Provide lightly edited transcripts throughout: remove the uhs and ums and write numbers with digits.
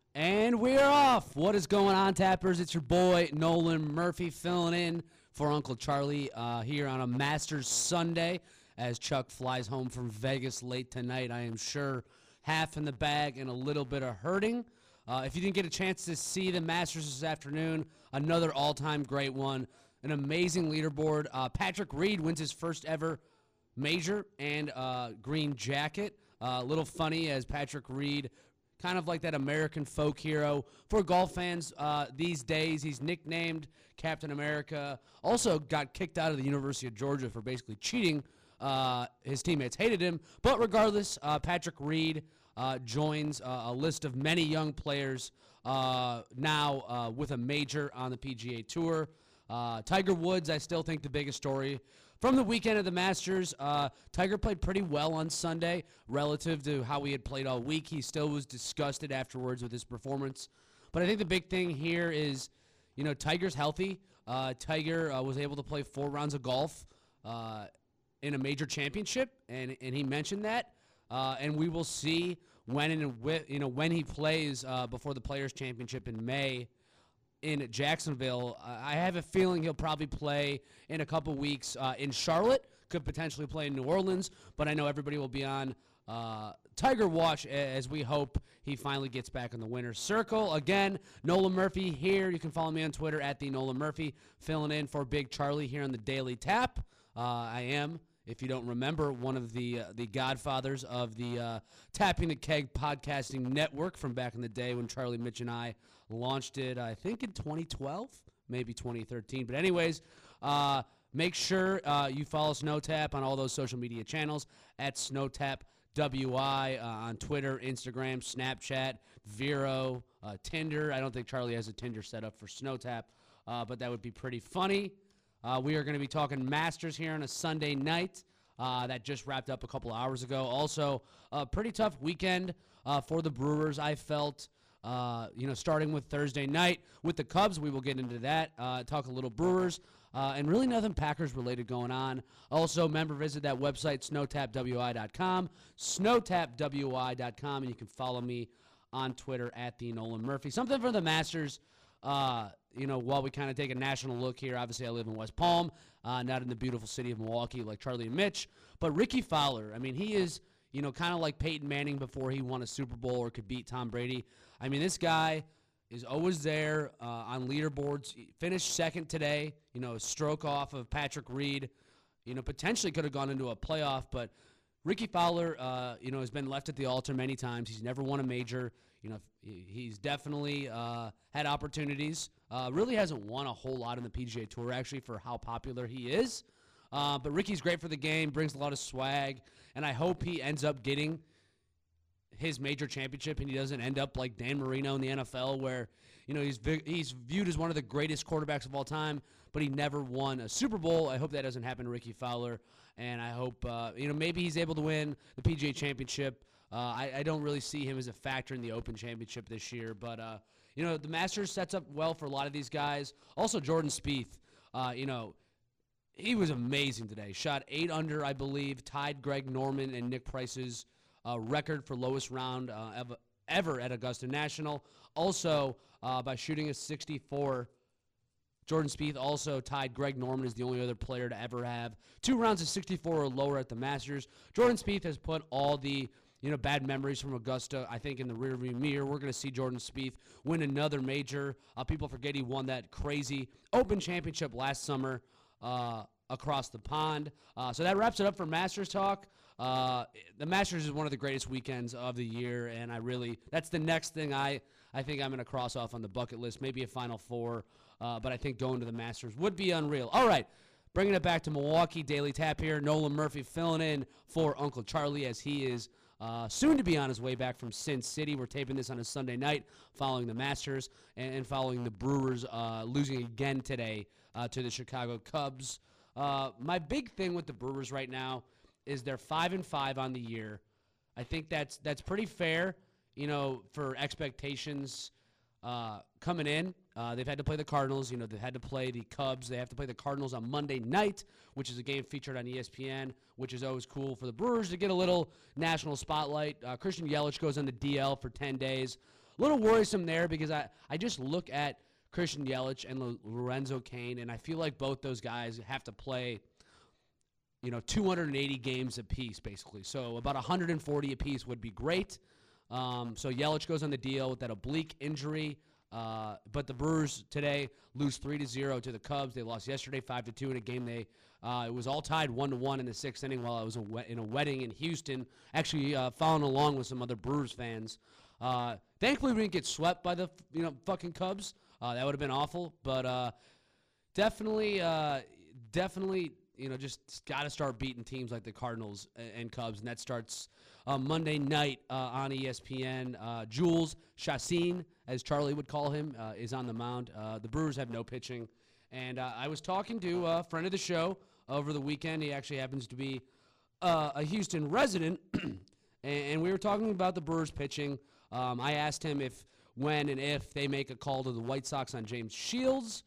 And we're off. What is going on, Tappers? It's your boy, Nolan Murphy, filling in for Uncle Charlie here on a Masters Sunday as Chuck flies home from Vegas late tonight. I am sure half in the bag and a little bit of hurting. If you didn't get a chance to see the Masters this afternoon, another all-time great one. An amazing leaderboard. Patrick Reed wins his first ever major and green jacket. A little funny as Patrick Reed, kind of like that American folk hero for golf fans these days. He's nicknamed Captain America. Also got kicked out of the University of Georgia for basically cheating. His teammates hated him. But regardless, Patrick Reed joins a list of many young players now with a major on the PGA Tour. Tiger Woods, I still think the biggest story from the weekend of the Masters. Tiger played pretty well on Sunday relative to how he had played all week. He still was disgusted afterwards with his performance. But I think the big thing here is, you know, Tiger's healthy. Tiger was able to play 4 rounds of golf in a major championship, and he mentioned that. And we will see when he plays before the Players' Championship in May in Jacksonville. I have a feeling he'll probably play in a couple weeks in Charlotte, could potentially play in New Orleans, but I know everybody will be on Tiger watch as we hope he finally gets back in the winner's circle. Again, Nolan Murphy here. You can follow me on Twitter at the Nolan Murphy, filling in for Big Charlie here on the Daily Tap. I am, if you don't remember, one of the godfathers of the Tapping the Keg podcasting network from back in the day when Charlie, Mitch, and I launched it, I think in 2012, maybe 2013. But anyways, make sure you follow SnowTap on all those social media channels at SnowTapWI on Twitter, Instagram, Snapchat, Vero, Tinder. I don't think Charlie has a Tinder set up for SnowTap, but that would be pretty funny. We are going to be talking Masters here on a Sunday night. That just wrapped up a couple hours ago. Also, a pretty tough weekend for the Brewers, I felt. Starting with Thursday night with the Cubs. We will get into that, talk a little Brewers, and really nothing Packers related going on. Also, remember, visit that website, snowtapwi.com, snowtapwi.com, and you can follow me on Twitter at the Nolan Murphy. Something for the Masters, while we kind of take a national look here. Obviously, I live in West Palm, not in the beautiful city of Milwaukee like Charlie and Mitch, but Ricky Fowler, I mean, he is, kind of like Peyton Manning before he won a Super Bowl or could beat Tom Brady. I mean, this guy is always there on leaderboards. He finished second today, a stroke off of Patrick Reed. Potentially could have gone into a playoff, but Ricky Fowler, has been left at the altar many times. He's never won a major. He's definitely had opportunities. Really hasn't won a whole lot in the PGA Tour, actually, for how popular he is. But Ricky's great for the game, brings a lot of swag, and I hope he ends up getting his major championship and he doesn't end up like Dan Marino in the NFL where, he's viewed as one of the greatest quarterbacks of all time, but he never won a Super Bowl. I hope that doesn't happen to Ricky Fowler, and I hope, maybe he's able to win the PGA Championship. I don't really see him as a factor in the Open Championship this year, but, the Masters sets up well for a lot of these guys. Also, Jordan Spieth, he was amazing today. Shot 8 under, I believe, tied Greg Norman and Nick Price's record for lowest round ever at Augusta National. Also, by shooting a 64, Jordan Spieth also tied Greg Norman as the only other player to ever have 2 rounds of 64 or lower at the Masters. Jordan Spieth has put all the bad memories from Augusta, I think, in the rearview mirror. We're going to see Jordan Spieth win another major. People forget he won that crazy Open Championship last summer across the pond. So that wraps it up for Masters talk. The Masters is one of the greatest weekends of the year, and that's the next thing I think I'm going to cross off on the bucket list, maybe a Final Four, but I think going to the Masters would be unreal. All right, bringing it back to Milwaukee, Daily Tap here. Nolan Murphy filling in for Uncle Charlie as he is soon to be on his way back from Sin City. We're taping this on a Sunday night following the Masters and following the Brewers losing again today to the Chicago Cubs. My big thing with the Brewers right now is they're 5-5 on the year. I think that's pretty fair, for expectations coming in. They've had to play the Cardinals. They've had to play the Cubs. They have to play the Cardinals on Monday night, which is a game featured on ESPN, which is always cool for the Brewers to get a little national spotlight. Christian Yelich goes on the DL for 10 days. little worrisome there because I just look at Christian Yelich and Lorenzo Cain, and I feel like both those guys have to play, 280 games apiece, basically. So about 140 apiece would be great. So Yelich goes on the deal with that oblique injury. But the Brewers today lose 3-0 to the Cubs. They lost yesterday 5-2 in a game it was all tied 1-1 in the sixth inning while I was in a wedding in Houston, actually following along with some other Brewers fans. Thankfully, we didn't get swept by the fucking Cubs. That would have been awful. But definitely, just got to start beating teams like the Cardinals and Cubs, and that starts Monday night on ESPN. Jules Chassin, as Charlie would call him, is on the mound. The Brewers have no pitching. And I was talking to a friend of the show over the weekend. He actually happens to be a Houston resident, and we were talking about the Brewers pitching. I asked him when and if they make a call to the White Sox on James Shields.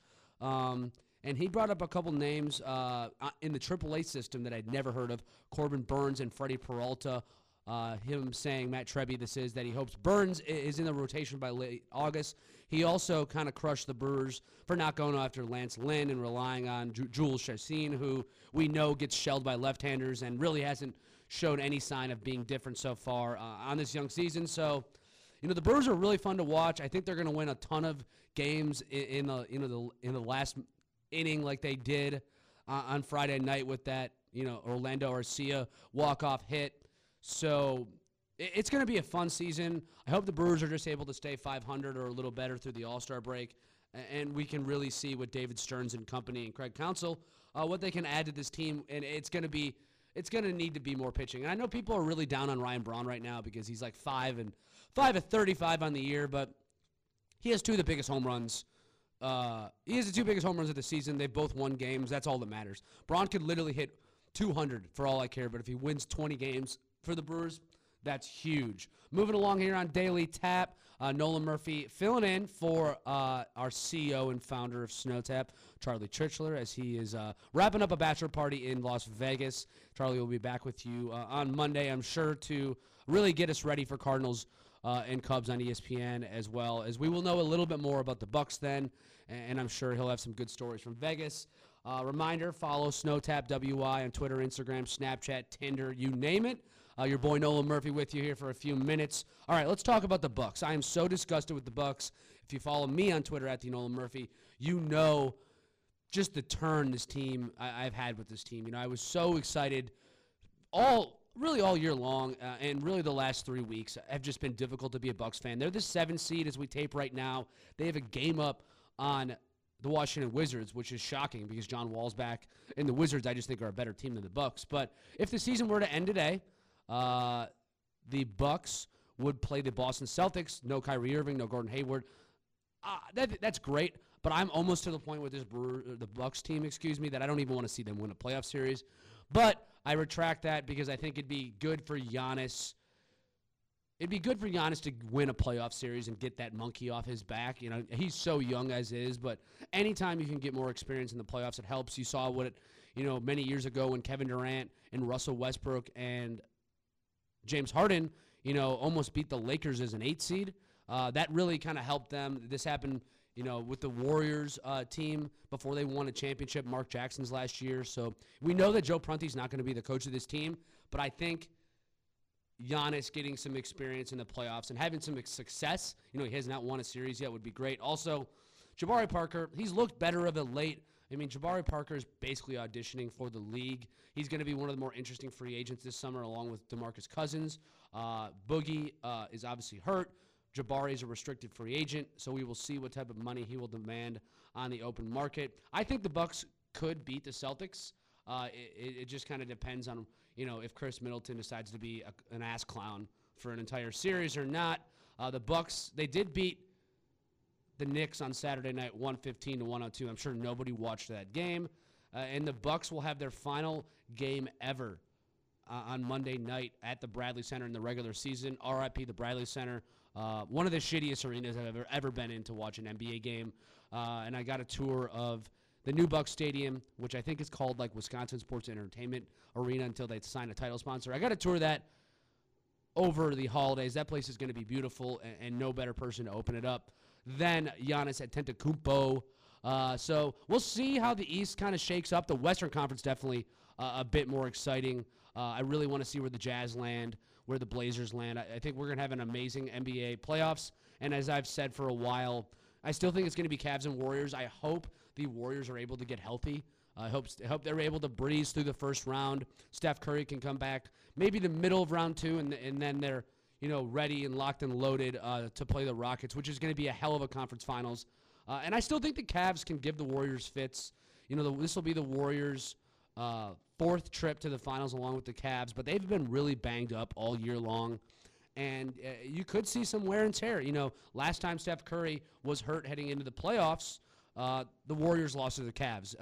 And he brought up a couple names in the AAA system that I'd never heard of, Corbin Burnes and Freddie Peralta. Him saying, Matt Trebby, that he hopes Burnes is in the rotation by late August. He also kind of crushed the Brewers for not going after Lance Lynn and relying on Jules Chassin, who we know gets shelled by left-handers and really hasn't shown any sign of being different so far on this young season. So, the Brewers are really fun to watch. I think they're going to win a ton of games in the last inning like they did on Friday night with that, Orlando Arcia walk-off hit. So it's going to be a fun season. I hope the Brewers are just able to stay 500 or a little better through the All-Star break, and we can really see what David Stearns and company and Craig Counsell, what they can add to this team, and it's going to need to be more pitching. And I know people are really down on Ryan Braun right now because he's like 5 of 35 on the year, but he has two of the biggest home runs. He has the two biggest home runs of the season. They've both won games. That's all that matters. Braun could literally hit 200 for all I care, but if he wins 20 games for the Brewers, that's huge. Moving along here on Daily Tap, Nolan Murphy filling in for our CEO and founder of SnowTap, Charlie Churchler, as he is wrapping up a bachelor party in Las Vegas. Charlie will be back with you on Monday, I'm sure, to really get us ready for Cardinals and Cubs on ESPN, as well as we will know a little bit more about the Bucks then, and I'm sure he'll have some good stories from Vegas. Reminder, follow SnowTap WI on Twitter, Instagram, Snapchat, Tinder, you name it. Your boy Nolan Murphy with you here for a few minutes. All right, let's talk about the Bucks. I am so disgusted with the Bucks. If you follow me on Twitter at the Nolan Murphy, you know just the turn this team I've had with this team. I was so excited all year long, and really the last 3 weeks have just been difficult to be a Bucks fan. They're the 7th seed as we tape right now. They have a game up on the Washington Wizards, which is shocking because John Wall's back, and the Wizards I just think are a better team than the Bucks. But if the season were to end today, the Bucks would play the Boston Celtics. No Kyrie Irving, no Gordon Hayward. That's great, but I'm almost to the point with the Bucks team, that I don't even want to see them win a playoff series. But I retract that because I think it'd be good for Giannis. It'd be good for Giannis to win a playoff series and get that monkey off his back. He's so young as is, but anytime you can get more experience in the playoffs, it helps. You saw many years ago when Kevin Durant and Russell Westbrook and James Harden, almost beat the Lakers as an 8 seed. That really kind of helped them. This happened, with the Warriors team before they won a championship, Mark Jackson's last year. So we know that Joe Prunty's not going to be the coach of this team, but I think Giannis getting some experience in the playoffs and having some success, he has not won a series yet, would be great. Also, Jabari Parker, he's looked better of it late. Jabari Parker is basically auditioning for the league. He's going to be one of the more interesting free agents this summer, along with DeMarcus Cousins. Boogie is obviously hurt. Jabari is a restricted free agent, so we will see what type of money he will demand on the open market. I think the Bucks could beat the Celtics. It just kind of depends on, if Chris Middleton decides to be an ass clown for an entire series or not. The Bucks, they did beat the Knicks on Saturday night, 115-102. I'm sure nobody watched that game. And the Bucks will have their final game ever on Monday night at the Bradley Center in the regular season. RIP the Bradley Center. One of the shittiest arenas I've ever been in to watch an NBA game. And I got a tour of the new Bucks Stadium, which I think is called Wisconsin Sports Entertainment Arena until they sign a title sponsor. I got a tour of that. over the holidays. That place is going to be beautiful, and no better person to open it up than Giannis Antetokounmpo. So we'll see how the East kind of shakes up. The Western Conference definitely a bit more exciting. I really want to see where the Jazz land, where the Blazers land. I think we're going to have an amazing NBA playoffs. And as I've said for a while, I still think it's going to be Cavs and Warriors. I hope the Warriors are able to get healthy. I hope they're able to breeze through the first round. Steph Curry can come back maybe the middle of round 2, and then they're ready and locked and loaded to play the Rockets, which is going to be a hell of a conference finals. And I still think the Cavs can give the Warriors fits. This will be the Warriors' 4th trip to the finals along with the Cavs, but they've been really banged up all year long. And you could see some wear and tear. Last time Steph Curry was hurt heading into the playoffs, the Warriors lost to the Cavs,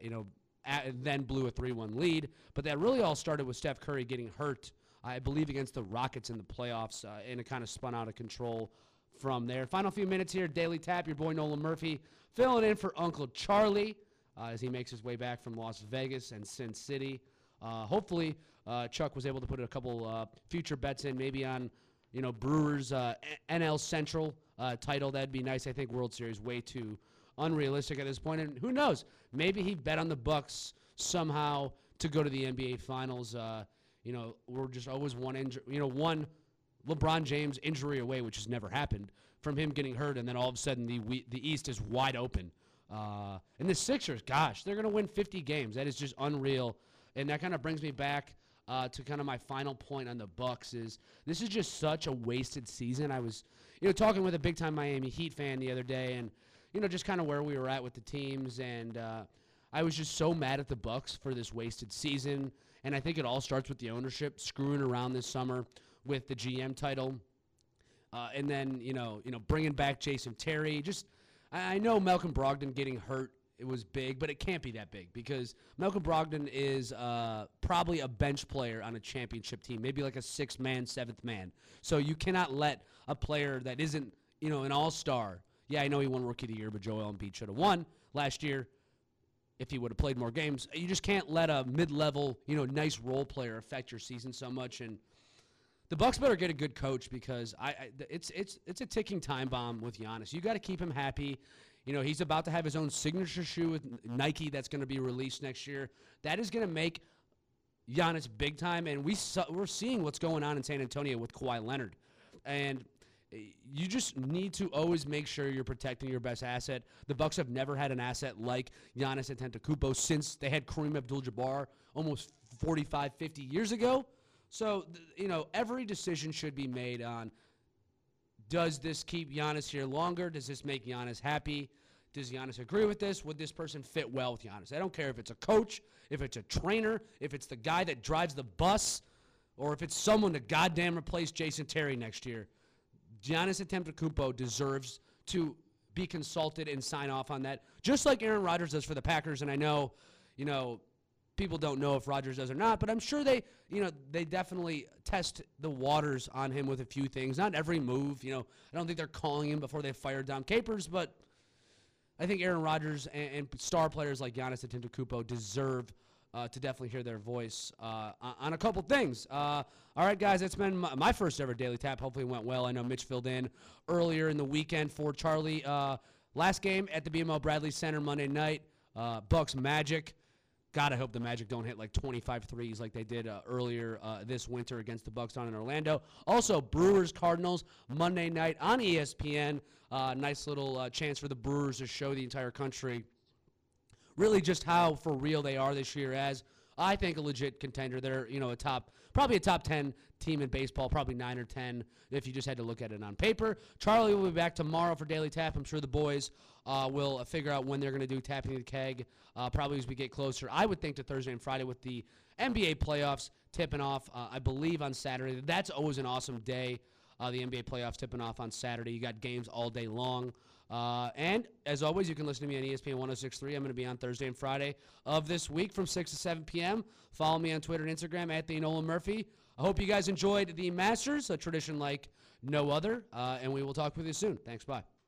then blew a 3-1 lead. But that really all started with Steph Curry getting hurt, I believe, against the Rockets in the playoffs, and it kind of spun out of control from there. Final few minutes here, Daily Tap, your boy Nolan Murphy, filling in for Uncle Charlie as he makes his way back from Las Vegas and Sin City. Hopefully, Chuck was able to put a couple future bets in, maybe on Brewers NL Central title. That'd be nice. I think World Series way too unrealistic at this point. And who knows? Maybe he bet on the Bucks somehow to go to the NBA Finals. We're just always one LeBron James injury away, which has never happened, from him getting hurt, and then all of a sudden the East is wide open. And the Sixers, gosh, they're going to win 50 games. That is just unreal. And that kind of brings me back to kind of my final point on the Bucks is this is just such a wasted season. I was, talking with a big-time Miami Heat fan the other day, and, just kind of where we were at with the teams, and I was just so mad at the Bucks for this wasted season, and I think it all starts with the ownership screwing around this summer with the GM title, and then, bringing back Jason Terry. I know Malcolm Brogdon getting hurt, it was big, but it can't be that big because Malcolm Brogdon is probably a bench player on a championship team, maybe like a 6th man, 7th man. So you cannot let a player that isn't, an all-star. Yeah, I know he won Rookie of the Year, but Joel Embiid should have won last year if he would have played more games. You just can't let a mid-level, nice role player affect your season so much. And the Bucks better get a good coach because it's a ticking time bomb with Giannis. You got to keep him happy. He's about to have his own signature shoe with Nike that's going to be released next year. That is going to make Giannis big time, and we're seeing what's going on in San Antonio with Kawhi Leonard. And you just need to always make sure you're protecting your best asset. The Bucks have never had an asset like Giannis Antetokounmpo since they had Kareem Abdul-Jabbar almost 45, 50 years ago. So, every decision should be made on, does this keep Giannis here longer? Does this make Giannis happy? Does Giannis agree with this? Would this person fit well with Giannis? I don't care if it's a coach, if it's a trainer, if it's the guy that drives the bus, or if it's someone to goddamn replace Jason Terry next year. Giannis Antetokounmpo deserves to be consulted and sign off on that, just like Aaron Rodgers does for the Packers. And I know, people don't know if Rodgers does or not, but I'm sure they definitely test the waters on him with a few things. Not every move, I don't think they're calling him before they fire Dom Capers, but I think Aaron Rodgers and star players like Giannis Antetokounmpo deserve to definitely hear their voice on a couple things. All right, guys, that's been my first ever Daily Tap. Hopefully it went well. I know Mitch filled in earlier in the weekend for Charlie. Last game at the BMO Bradley Center Monday night, Bucks Magic. God, I hope the Magic don't hit like 25 threes like they did earlier this winter against the Bucks down in Orlando. Also, Brewers Cardinals Monday night on ESPN. Nice little chance for the Brewers to show the entire country really just how for real they are this year as, I think, a legit contender. They're, probably a top 10 team in baseball, probably 9 or 10 if you just had to look at it on paper. Charlie will be back tomorrow for Daily Tap. I'm sure the boys will figure out when they're going to do Tapping the Keg, probably as we get closer. I would think to Thursday and Friday with the NBA playoffs tipping off, I believe, on Saturday. That's always an awesome day, the NBA playoffs tipping off on Saturday. You got games all day long. And, as always, you can listen to me on ESPN 106.3. I'm going to be on Thursday and Friday of this week from 6 to 7 p.m. Follow me on Twitter and Instagram at @TheNolanMurphy. I hope you guys enjoyed the Masters, a tradition like no other, and we will talk with you soon. Thanks, bye.